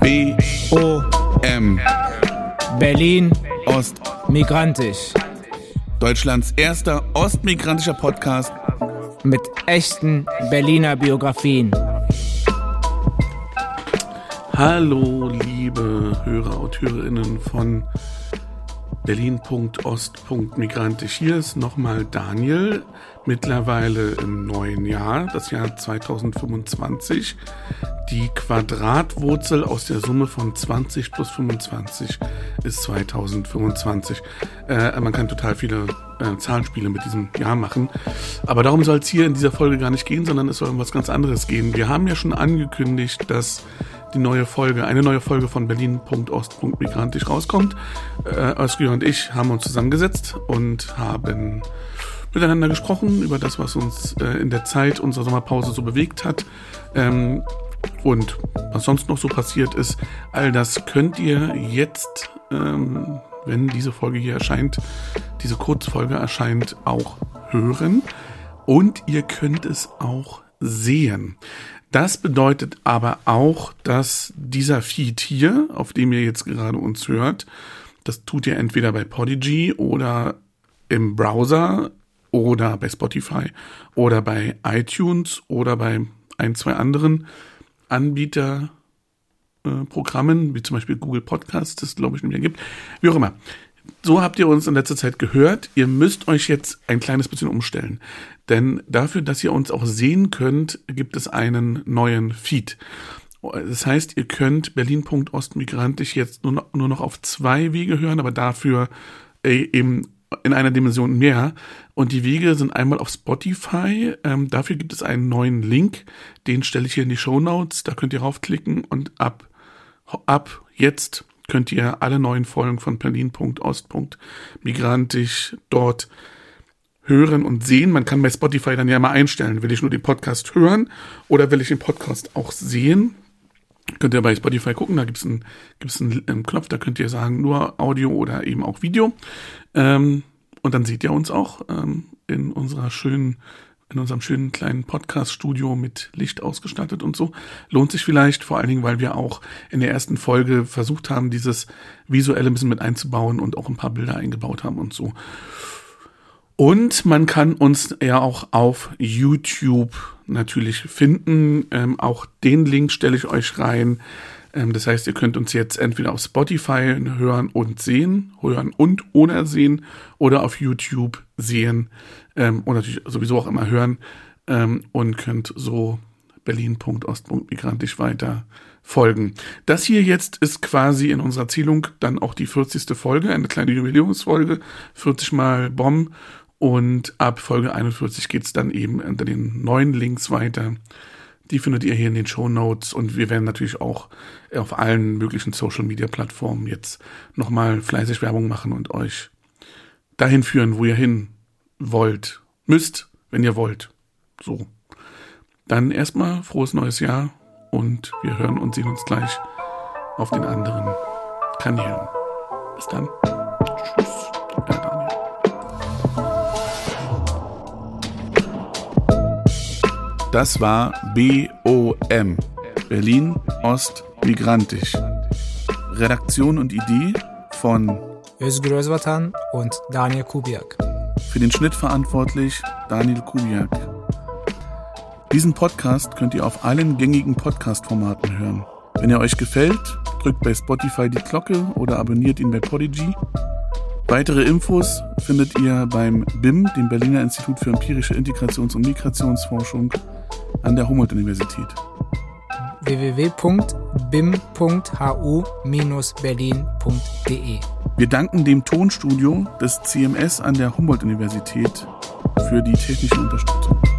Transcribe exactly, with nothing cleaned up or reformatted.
B O M Berlin Ost Migrantisch. Deutschlands erster ostmigrantischer Podcast Mit echten Berliner Biografien. Hallo liebe Hörer und Hörerinnen von Berlin Punkt Ost Punkt Migrantisch. Hier ist nochmal Daniel, mittlerweile im neuen Jahr, das Jahr zweitausendfünfundzwanzig. Die Quadratwurzel aus der Summe von zwanzig plus fünfundzwanzig ist zweitausendfünfundzwanzig. Äh, man kann total viele äh, Zahlenspiele mit diesem Jahr machen. Aber darum soll es hier in dieser Folge gar nicht gehen, sondern es soll um was ganz anderes gehen. Wir haben ja schon angekündigt, dass die neue Folge, eine neue Folge von Berlin Punkt Ost Punkt Migrantisch rauskommt. Äh, Özgür und ich haben uns zusammengesetzt und haben miteinander gesprochen über das, was uns äh, in der Zeit unserer Sommerpause so bewegt hat. Ähm, und was sonst noch so passiert ist. All das könnt ihr jetzt, ähm, wenn diese Folge hier erscheint, diese Kurzfolge erscheint, auch hören. Und ihr könnt es auch sehen. Das bedeutet aber auch, dass dieser Feed hier, auf dem ihr jetzt gerade uns hört, das tut ihr entweder bei Podigy oder im Browser oder bei Spotify oder bei iTunes oder bei ein, zwei anderen Anbieterprogrammen, äh, wie zum Beispiel Google Podcasts, das glaube ich nicht mehr gibt. Wie auch immer. So habt ihr uns in letzter Zeit gehört. Ihr müsst euch jetzt ein kleines bisschen umstellen. Denn dafür, dass ihr uns auch sehen könnt, gibt es einen neuen Feed. Das heißt, ihr könnt Berlin Punkt Ost Migrantisch jetzt nur noch, nur noch auf zwei Wege hören, aber dafür äh, eben in einer Dimension mehr. Und die Wege sind einmal auf Spotify. Ähm, dafür gibt es einen neuen Link. Den stelle ich hier in die Shownotes. Da könnt ihr raufklicken und ab, ab jetzt könnt ihr alle neuen Folgen von Berlin Punkt Ost Punkt Migrantisch dort hören und sehen. Man kann bei Spotify dann ja mal einstellen, will ich nur den Podcast hören oder will ich den Podcast auch sehen? Könnt ihr bei Spotify gucken, da gibt es einen, gibt's einen, einen Knopf, da könnt ihr sagen, nur Audio oder eben auch Video. Ähm, und dann seht ihr uns auch ähm, in unserer schönen, in unserem schönen kleinen Podcast-Studio mit Licht ausgestattet und so. Lohnt sich vielleicht, vor allen Dingen, weil wir auch in der ersten Folge versucht haben, dieses Visuelle ein bisschen mit einzubauen und auch ein paar Bilder eingebaut haben und so. Und man kann uns ja auch auf YouTube natürlich finden. Ähm, auch den Link stelle ich euch rein. Ähm, das heißt, ihr könnt uns jetzt entweder auf Spotify hören und sehen, hören und ohne sehen, oder auf YouTube sehen ähm, und natürlich sowieso auch immer hören ähm, und könnt so Berlin Punkt Ost Punkt Migrantisch weiter folgen. Das hier jetzt ist quasi in unserer Zählung dann auch die vierzigste Folge, eine kleine Jubiläumsfolge, vierzig mal Bomb. Und ab Folge einundvierzig geht's dann eben unter den neuen Links weiter. Die findet ihr hier in den Shownotes. Und wir werden natürlich auch auf allen möglichen Social-Media-Plattformen jetzt nochmal fleißig Werbung machen und euch dahin führen, wo ihr hin wollt. Müsst, wenn ihr wollt. So. Dann erstmal frohes neues Jahr. Und wir hören und sehen uns gleich auf den anderen Kanälen. Bis dann. Tschüss. Ja, Daniel. Das war B O M, Berlin Ost Migrantisch. Redaktion und Idee von Özgür Özvatan und Daniel Kubiak. Für den Schnitt verantwortlich Daniel Kubiak. Diesen Podcast könnt ihr auf allen gängigen Podcast-Formaten hören. Wenn er euch gefällt, drückt bei Spotify die Glocke oder abonniert ihn bei Podigy. Weitere Infos findet ihr beim B I M, dem Berliner Institut für empirische Integrations- und Migrationsforschung an der Humboldt-Universität. w w w Punkt bim Punkt h u Bindestrich berlin Punkt d e. Wir danken dem Tonstudio des C M S an der Humboldt-Universität für die technische Unterstützung.